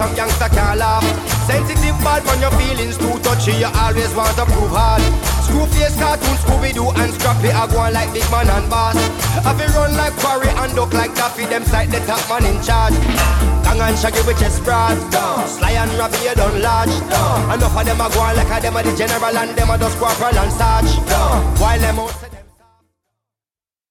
some youngster can't laugh. Sensitive bad when your feelings too touchy, you always want to prove hard. Screwface cartoon, Scooby-Doo and Scrappy are going like big man and boss. Have you run like Quarry and duck like Daffy, them sight the top man in charge. Gang and Shaggy with chest broad, Sly and Robbie you done large. Enough of them are going like a them are the general and them are just corporal and sarge. While them out